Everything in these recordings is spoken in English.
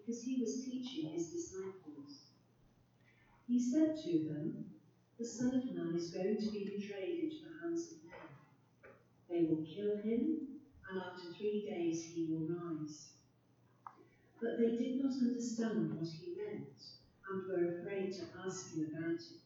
because he was teaching his disciples. He said to them, "The Son of Man is going to be betrayed into the hands of men. They will kill him, and after 3 days he will rise." But they did not understand what he meant, and were afraid to ask him about it.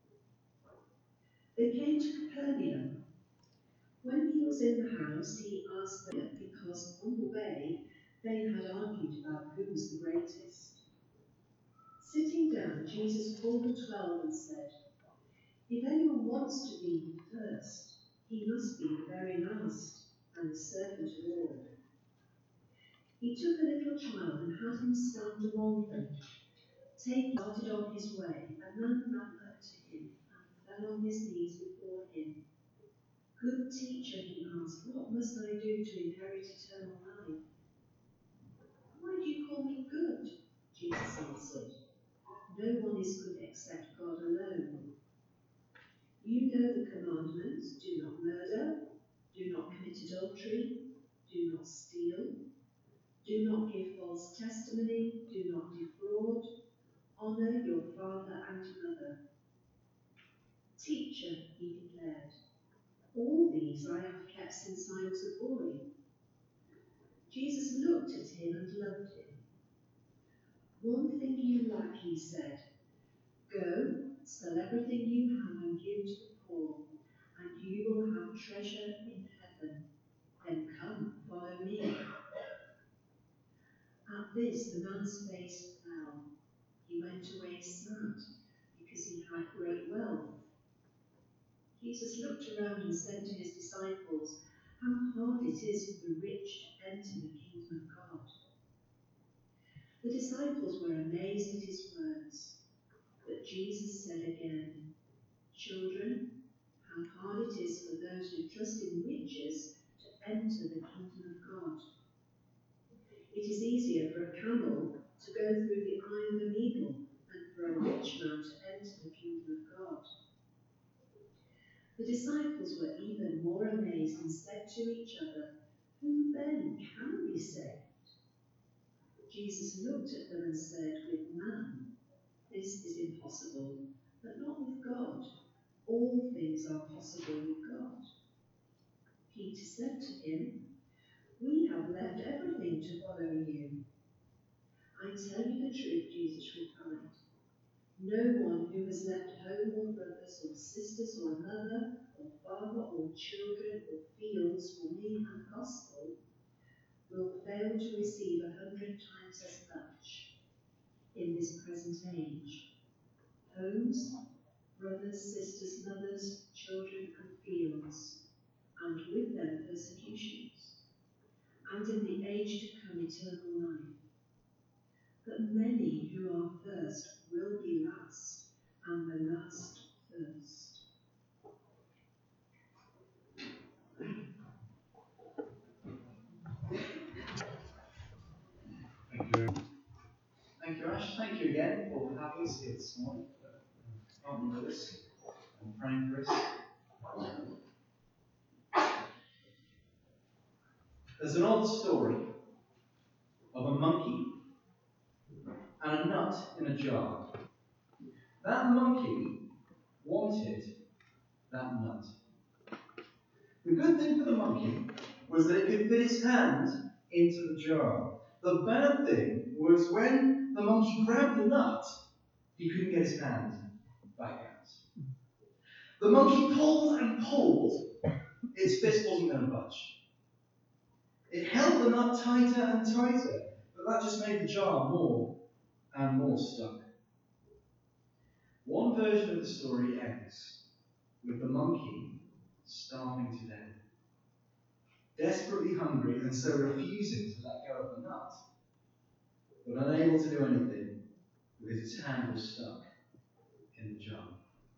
They came to Capernaum. When he was in the house, he asked them, because on the way they had argued about who was the greatest. Sitting down, Jesus called the 12 and said, "If anyone wants to be first, he must be the very last and the servant of all." He took a little child and had him stand among them. Started on his way, a man ran up to him and fell on his knees before him. "Good teacher," he asked, "what must I do to inherit eternal life?" "Why do you call me good?" Jesus answered. "No one is good except God alone. You know the commandments: do not murder, do not commit adultery, do not steal, do not give false testimony, do not defraud, honour your father and mother." "Teacher," he declared, "all these I have kept since I was a boy." Jesus looked at him and loved him. "One thing you lack," he said. "Go, sell everything you have and give to the poor, and you will have treasure in heaven. Then come, follow me." At this, the man's face fell. He went away sad, because he had great wealth. Jesus looked around and said to his disciples, "How hard it is for the rich to enter the kingdom of God." The disciples were amazed at his words. But Jesus said again, "Children, how hard it is for those who trust in riches to enter the kingdom of God. It is easier for a camel to go through the eye of a needle than for a rich man to enter the kingdom of God." The disciples were even more amazed and said to each other, "Who then can be saved?" Jesus looked at them and said, "With man, this is impossible, but not with God. All things are possible with God." Peter said to him, "We have left everything to follow you." "I tell you the truth," Jesus replied. "No one who has left home or brothers or sisters or mother or father or children or fields for me and the gospel will fail to receive 100 times as much in this present age: homes, brothers, sisters, mothers, children, and fields, and with them persecutions, and in the age to come eternal life. But many who are first will be last, and the last first." Thank you. Thank you, Ash. Thank you again for having us here this morning, partnering with us and praying for us. There's an old story of a monkey and a nut in a jar. That monkey wanted that nut. The good thing for the monkey was that it could fit its hand into the jar. The bad thing was when the monkey grabbed the nut, he couldn't get his hand back out. The monkey pulled and pulled. Its fist wasn't going to budge. It held the nut tighter and tighter, but that just made the jar more and more stuck. One version of the story ends with the monkey starving to death, desperately hungry and so refusing to let go of the nut, but unable to do anything because its hand was stuck in the jar.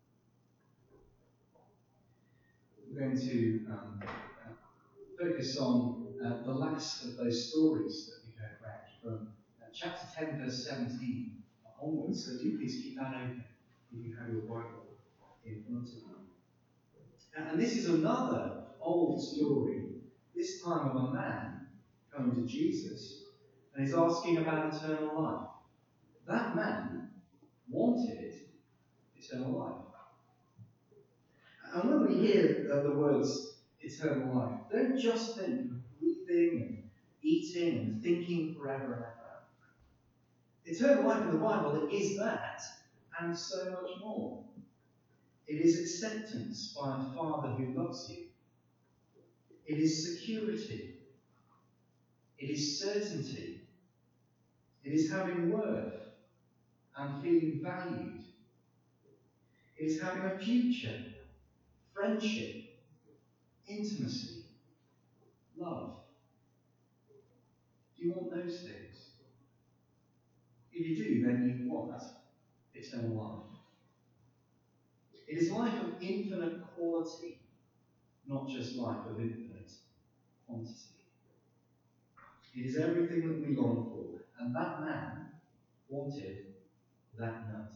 We're going to focus on the last of those stories that we heard read from chapter 10, verse 17 onwards. So do please keep that open if you have your Bible in front of you. And this is another old story, this time of a man coming to Jesus and he's asking about eternal life. That man wanted eternal life. And when we hear the words eternal life, don't just think of breathing and eating and thinking forever and ever. Eternal life in the Bible is that and so much more. It is acceptance by a Father who loves you. It is security. It is certainty. It is having worth and feeling valued. It is having a future, friendship, intimacy, love. Do you want those things? If you do, then you want eternal life. It is life of infinite quality, not just life of infinite quantity. It is everything that we long for, and that man wanted that nut.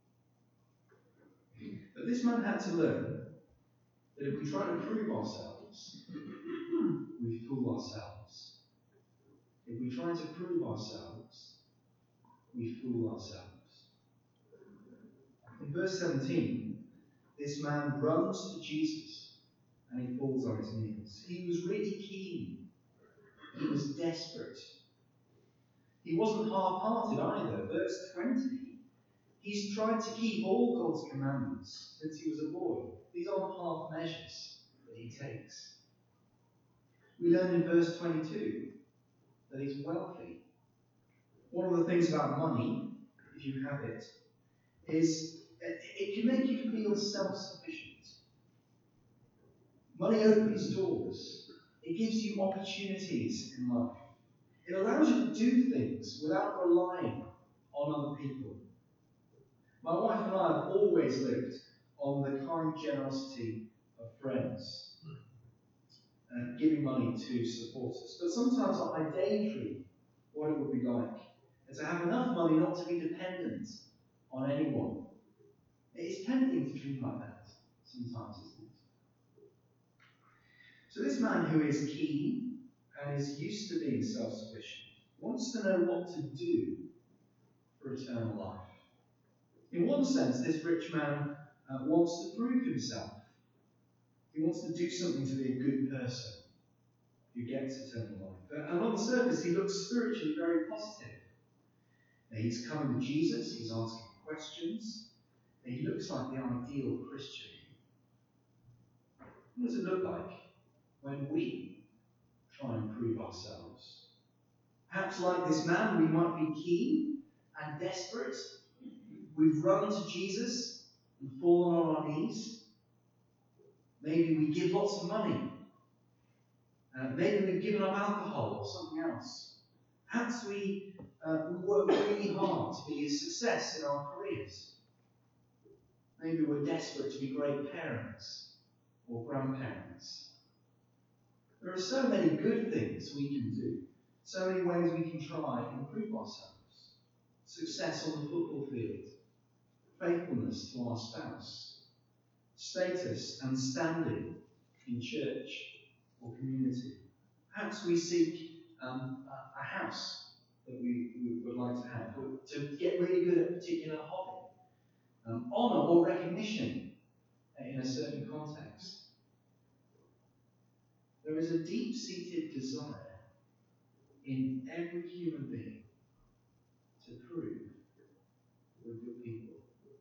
But this man had to learn that if we try to prove ourselves, we fool ourselves. If we try to prove ourselves, we fool ourselves. In verse 17, this man runs to Jesus and he falls on his knees. He was really keen. He was desperate. He wasn't half-hearted either. Verse 20, he's tried to keep all God's commandments since he was a boy. These aren't half measures that he takes. We learn in verse 22 that he's wealthy. One of the things about money, if you have it, is it can make you feel self-sufficient. Money opens doors. It gives you opportunities in life. It allows you to do things without relying on other people. My wife and I have always lived on the kind generosity of friends, giving money to support us. But sometimes I daydream what it would be like to have enough money not to be dependent on anyone. It is tempting to dream like that sometimes, isn't it? So this man who is keen and is used to being self-sufficient wants to know what to do for eternal life. In one sense, this rich man wants to prove himself. He wants to do something to be a good person who gets eternal life. And on the surface, he looks spiritually very positive. Now, he's coming to Jesus, he's asking questions, and he looks like the ideal Christian. What does it look like when we try and prove ourselves? Perhaps like this man, we might be keen and desperate. We've run to Jesus and fallen on our knees. Maybe we give lots of money. Maybe we've given up alcohol or something else. Perhaps we work really hard to be a success in our careers. Maybe we're desperate to be great parents or grandparents. There are so many good things we can do, so many ways we can try and improve ourselves. Success on the football field, faithfulness to our spouse, status and standing in church or community. Perhaps we seek a house that we would like to have, or to get really good at a particular hobby, honour or recognition in a certain context. There is a deep-seated desire in every human being to prove we're good people.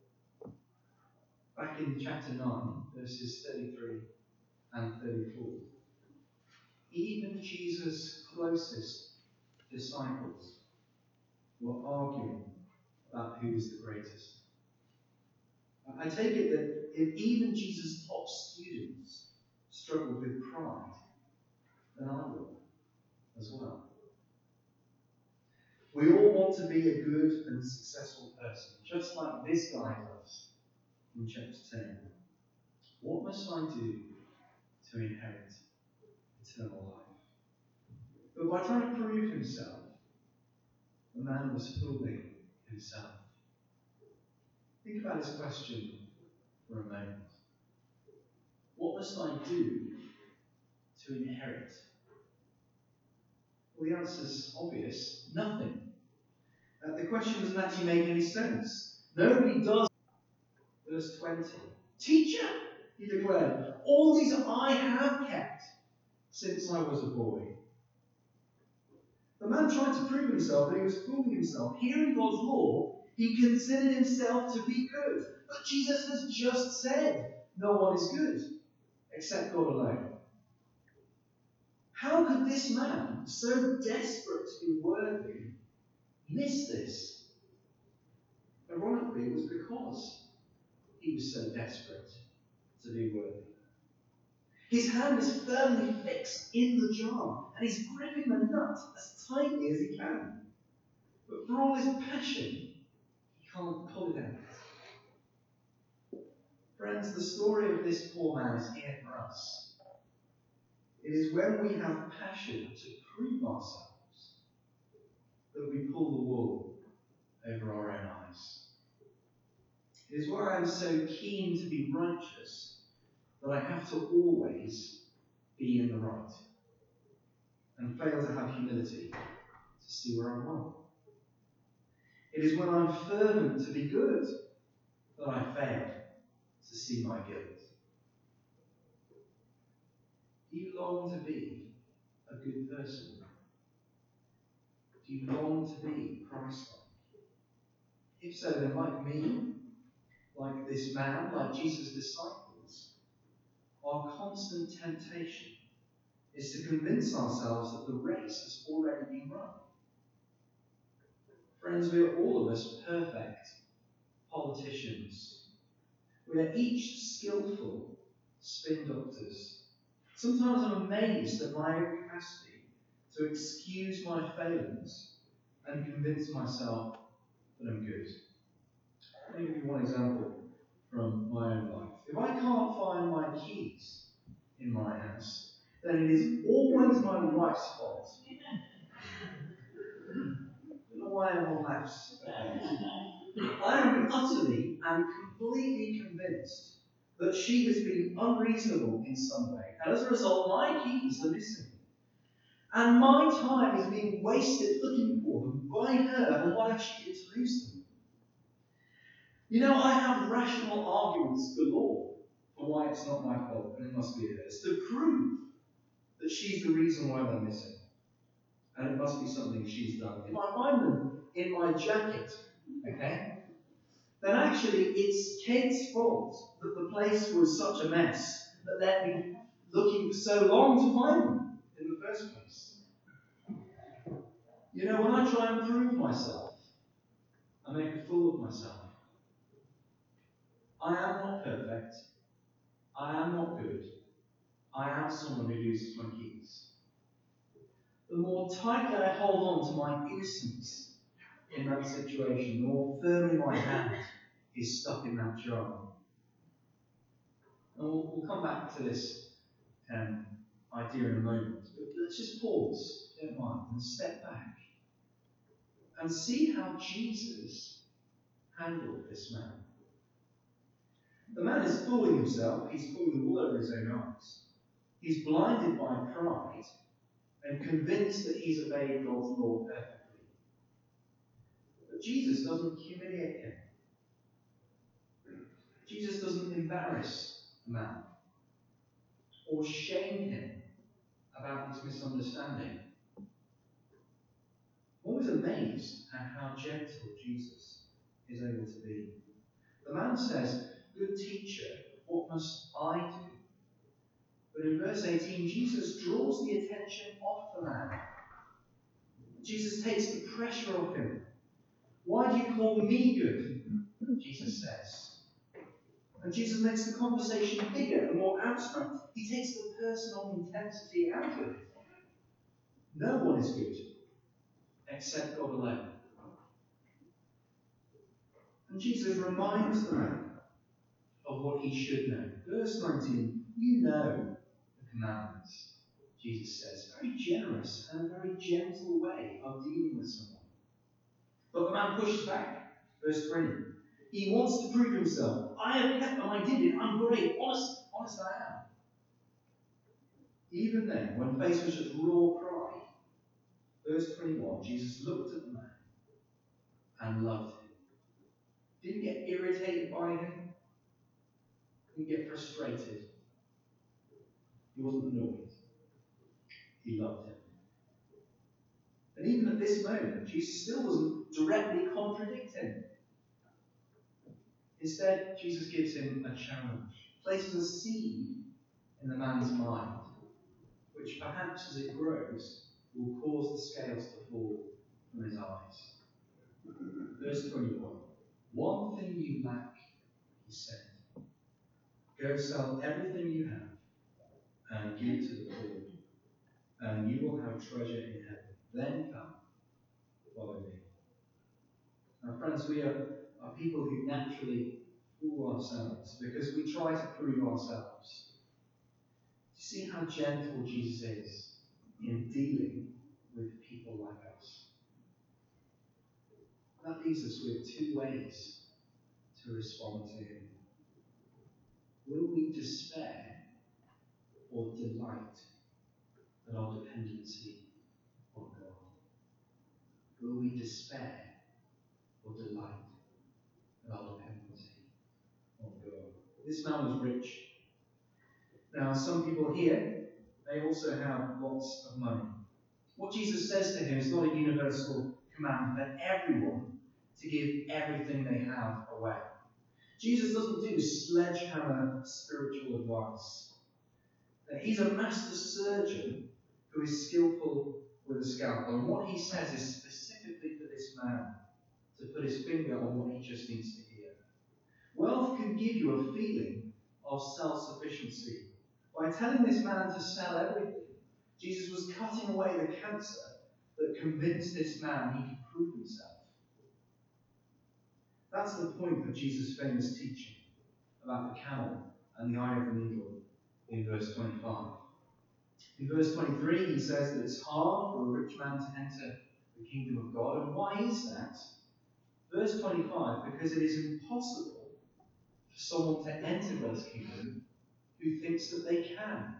Back in chapter 9, verses 33 and 34, even Jesus' closest disciples were arguing about who is the greatest. I take it that if even Jesus' top students struggled with pride, then I will as well. We all want to be a good and successful person, just like this guy does in chapter 10. What must I do to inherit eternal life? But by trying to prove himself, the man was fooling himself. Think about his question for a moment. What must I do to inherit? Well, the answer's obvious. Nothing. The question doesn't actually make any sense. Nobody does. Verse 20. Teacher, he declared, all these I have kept since I was a boy. The man tried to prove himself, but he was fooling himself. Hearing God's law, he considered himself to be good. But Jesus has just said, no one is good except God alone. How could this man, so desperate to be worthy, miss this? Ironically, it was because he was so desperate to be worthy. His hand is firmly fixed in the jar, and he's gripping the nut as tightly as he can. But for all his passion, he can't pull it out. Friends, the story of this poor man is here for us. It is when we have passion to prove ourselves that we pull the wool over our own eyes. It is where I am so keen to be righteous that I have to always be in the right and fail to have humility to see where I'm wrong. It is when I'm fervent to be good that I fail to see my guilt. Do you long to be a good person? Do you long to be Christ-like? If so, then like me, like this man, like Jesus' disciples, our constant temptation is to convince ourselves that the race has already been run. Friends, we are all of us perfect politicians. We are each skillful spin doctors. Sometimes I'm amazed at my own capacity to excuse my failings and convince myself that I'm good. Let me give you one example from my own life. If I can't find my keys in my house, then it is always my wife's fault. I don't know why everyone laughs. I am utterly and completely convinced that she has been unreasonable in some way, and as a result, my keys are missing. And my time is being wasted looking for them by her and what she did to lose them. You know, I have rational arguments galore for why it's not my fault and it must be hers, to prove that she's the reason why they're missing. And it must be something she's done. If I find them in my jacket, okay, then actually it's Kate's fault that the place was such a mess that let me looking for so long to find them in the first place. You know, when I try and prove myself, I make a fool of myself. I am not perfect. I am not good. I am someone who loses my keys. The more tightly I hold on to my innocence in that situation, the more firmly my hand is stuck in that jar. And we'll come back to this idea in a moment. But let's just pause, if you don't mind, and step back and see how Jesus handled this man. The man is fooling himself. He's pulling the wool over his own eyes. He's blinded by pride and convinced that he's obeyed God's law perfectly. But Jesus doesn't humiliate him. Jesus doesn't embarrass the man or shame him about his misunderstanding. I'm always amazed at how gentle Jesus is able to be. The man says, "Good teacher, what must I do?" But in verse 18, Jesus draws the attention off the man. Jesus takes the pressure off him. "Why do you call me good?" Jesus says. And Jesus makes the conversation bigger and more abstract. He takes the personal intensity out of it. No one is good except God alone. And Jesus reminds the man of what he should know. Verse 19, you know the commandments, Jesus says. Very generous and a very gentle way of dealing with someone. But the man pushes back. Verse 20. He wants to prove himself. I have kept them, I did it, I'm great, honest I am. Even then, when faced with such raw pride, Verse 21, Jesus looked at the man and loved him. Didn't get irritated by him. Didn't get frustrated. He wasn't annoyed. He loved him. And even at this moment, Jesus still doesn't directly contradict him. Instead, Jesus gives him a challenge, places a seed in the man's mind, which perhaps as it grows will cause the scales to fall from his eyes. Verse 21. One thing you lack, he said. Go sell everything you have and give to the poor, and you will have treasure in heaven. Then come, follow me. Now, friends, we are people who naturally fool ourselves because we try to prove ourselves. Do you see how gentle Jesus is in dealing with people like us? That leaves us with two ways to respond to him. Will we despair or delight in our dependency on God? Will we despair or delight in our dependency on God? This man was rich. Now, some people here, they also have lots of money. What Jesus says to him is not a universal command for everyone to give everything they have away. Jesus doesn't do sledgehammer spiritual advice. He's a master surgeon who is skillful with a scalpel. And what he says is specifically for this man to put his finger on what he just needs to hear. Wealth can give you a feeling of self-sufficiency. By telling this man to sell everything, Jesus was cutting away the cancer that convinced this man he could prove himself. That's the point of Jesus' famous teaching about the camel and the eye of the needle in verse 25. In verse 23, he says that it's hard for a rich man to enter the kingdom of God. And why is that? Verse 25, because it is impossible for someone to enter God's kingdom who thinks that they can.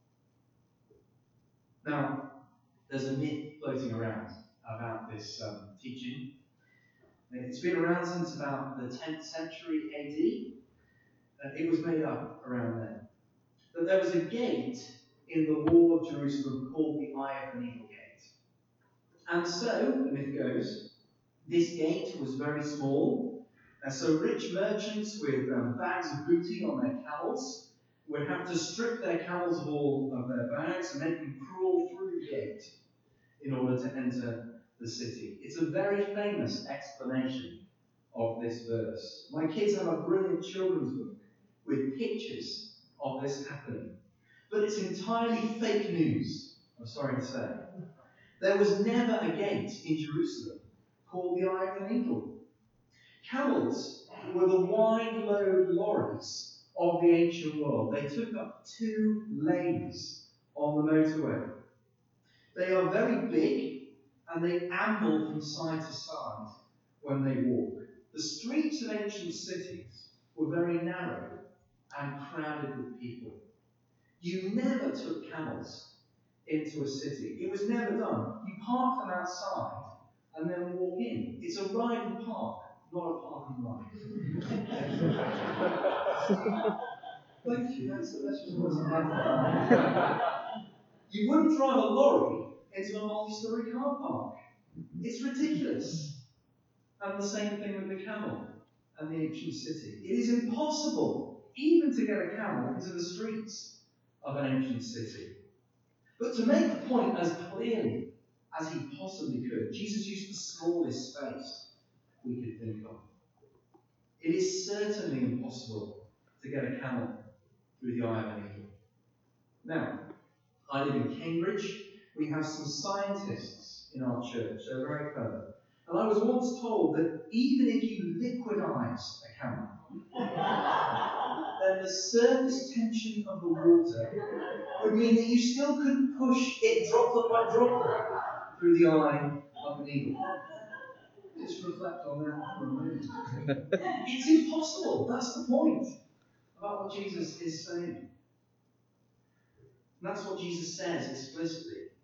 Now, there's a myth floating around about this teaching. It's been around since about the 10th century AD. It was made up around then. That there was a gate in the wall of Jerusalem called the Eye of the Needle Gate. And so, the myth goes, this gate was very small, and so rich merchants with bags of booty on their camels would have to strip their camels of all of their bags and make them crawl through the gate in order to enter the city. It's a very famous explanation of this verse. My kids have a brilliant children's book with pictures of this happening. But it's entirely fake news, I'm sorry to say. There was never a gate in Jerusalem called the Eye of the Needle. Camels were the wide load lorries of the ancient world. They took up 2 lanes on the motorway. They are very big and they amble from side to side when they walk. The streets of ancient cities were very narrow and crowded with people. You never took camels into a city. It was never done. You park them outside and then walk in. It's a ride and park, not a park and ride. Thank you. That's just what's happening. You wouldn't drive a lorry into a multi-story car park. It's ridiculous. And the same thing with the camel and the ancient city. It is impossible even to get a camel into the streets of an ancient city. But to make the point as clearly as he possibly could, Jesus used the smallest space we could think of. It is certainly impossible to get a camel through the eye of a needle. Now, I live in Cambridge. We have some scientists in our church. They're very clever. And I was once told that even if you liquidize a camel, then the surface tension of the water would mean that you still couldn't push it droplet by droplet through the eye of a needle. Just reflect on that for a moment. It's impossible. That's the point about what Jesus is saying. And that's what Jesus says explicitly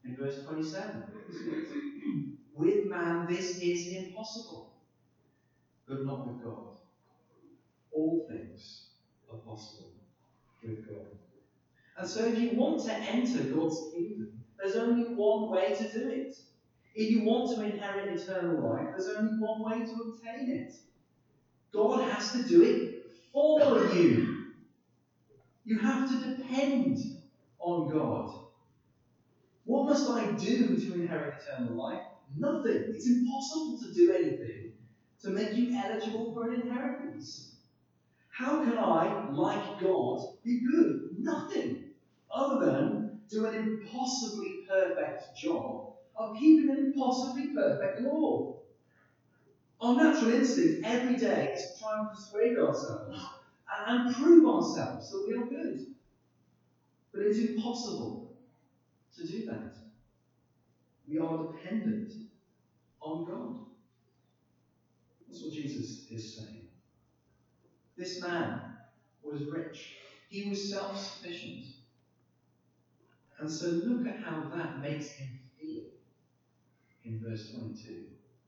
In verse 27, with man this is impossible, but not with God. All things are possible with God. And so if you want to enter God's kingdom, there's only one way to do it. If you want to inherit eternal life, there's only one way to obtain it. God has to do it for you. You have to depend on God. What must I do to inherit eternal life? Nothing. It's impossible to do anything to make you eligible for an inheritance. How can I, like God, be good? Nothing. Other than do an impossibly perfect job of keeping an impossibly perfect law. Our natural instinct every day is to try and persuade ourselves and prove ourselves that we are good. But it's impossible to do that. We are dependent on God. That's what Jesus is saying. This man was rich. He was self-sufficient. And so look at how that makes him feel in verse 22.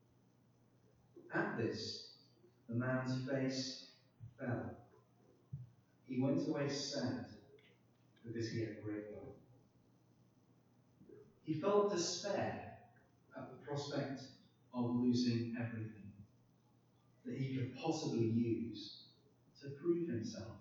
At this, the man's face fell. He went away sad because he had great wealth. He felt despair at the prospect of losing everything that he could possibly use to prove himself.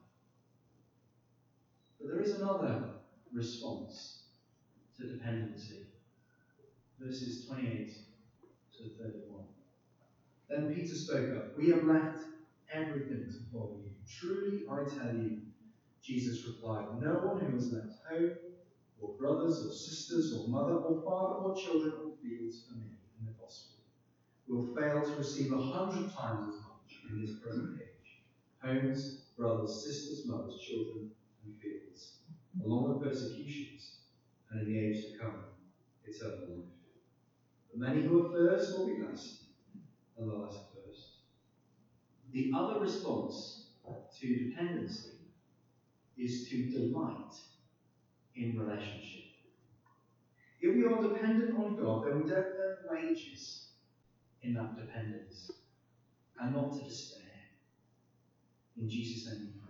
But there is another response to dependency. Verses 28 to 31. Then Peter spoke up. We have left everything to follow you. Truly, I tell you, Jesus replied, no one who has left home, or brothers, or sisters, or mother, or father, or children, or fields for me in the gospel, will fail to receive 100 times as much in this present age. Homes, brothers, sisters, mothers, children, and fields, along with persecutions, and in the age to come, eternal life. But many who are first will be last, and the last first. The other response to dependency is to delight in relationship. If we are dependent on God, then we don't earn wages in that dependence, and not to despair. In Jesus' name we pray.